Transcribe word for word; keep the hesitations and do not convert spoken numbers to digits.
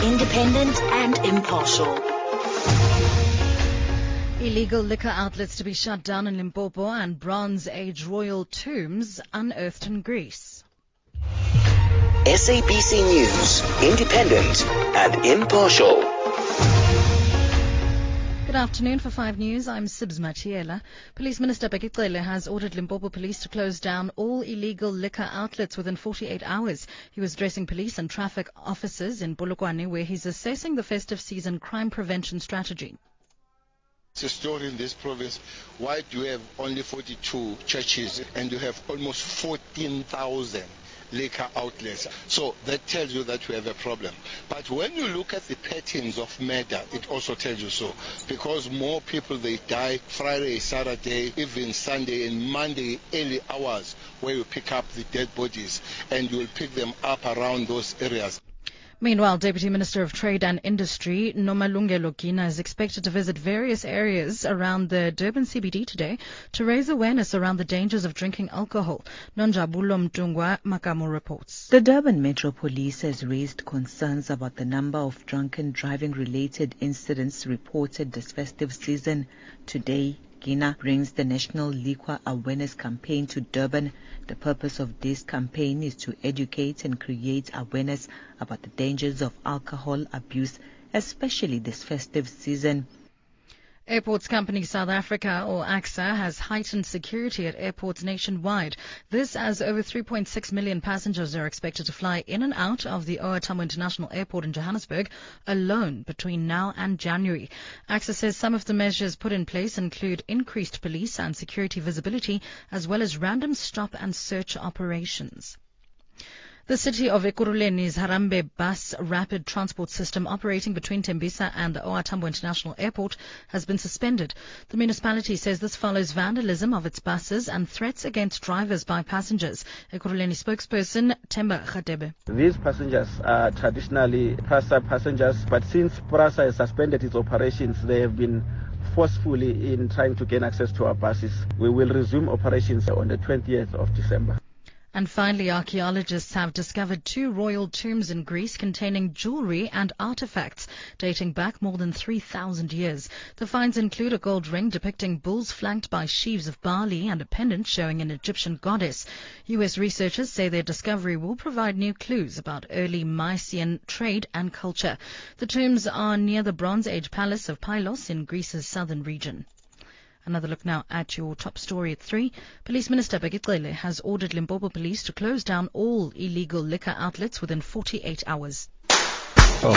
independent and impartial. Illegal liquor outlets to be shut down in Limpopo and Bronze Age royal tombs unearthed in Greece. S A B C News, independent and impartial. Good afternoon. For five News, I'm Sibs Matiela. Police Minister Bheki Cele has ordered Limpopo Police to close down all illegal liquor outlets within forty-eight hours. He was addressing police and traffic officers in Polokwane, where he's assessing the festive season crime prevention strategy. It's a story in this province. Why do you have only forty-two churches and you have almost fourteen thousand liquor outlets? So that tells you that we have a problem. But when you look at the patterns of murder, it also tells you so. Because more people, they die Friday, Saturday, even Sunday and Monday early hours, where you pick up the dead bodies and you will pick them up around those areas. Meanwhile, Deputy Minister of Trade and Industry, Nomalungelo Gina, is expected to visit various areas around the Durban C B D today to raise awareness around the dangers of drinking alcohol. Nonjabulo Mtungwa Makamo reports. The Durban Metro Police has raised concerns about the number of drunken driving-related incidents reported this festive season. Today, Gina brings the National Liquor Awareness Campaign to Durban. The purpose of this campaign is to educate and create awareness about the dangers of alcohol abuse, especially this festive season. Airports Company South Africa, or AXA, has heightened security at airports nationwide. This as over three point six million passengers are expected to fly in and out of the O R Tambo International Airport in Johannesburg alone between now and January. AXA says some of the measures put in place include increased police and security visibility, as well as random stop and search operations. The city of Ekurhulene's Harambee bus rapid transport system operating between Tembisa and the O R Tambo International Airport has been suspended. The municipality says this follows vandalism of its buses and threats against drivers by passengers. Ekurhulene spokesperson Temba Khatebe. These passengers are traditionally PRASA passengers, but since PRASA has suspended its operations, they have been forcefully in trying to gain access to our buses. We will resume operations on the twentieth of December. And finally, archaeologists have discovered two royal tombs in Greece containing jewelry and artifacts dating back more than three thousand years. The finds include a gold ring depicting bulls flanked by sheaves of barley and a pendant showing an Egyptian goddess. U S researchers say their discovery will provide new clues about early Mycenaean trade and culture. The tombs are near the Bronze Age Palace of Pylos in Greece's southern region. Another look now at your top story at three. Police Minister Bheki Cele has ordered Limpopo Police to close down all illegal liquor outlets within forty-eight hours.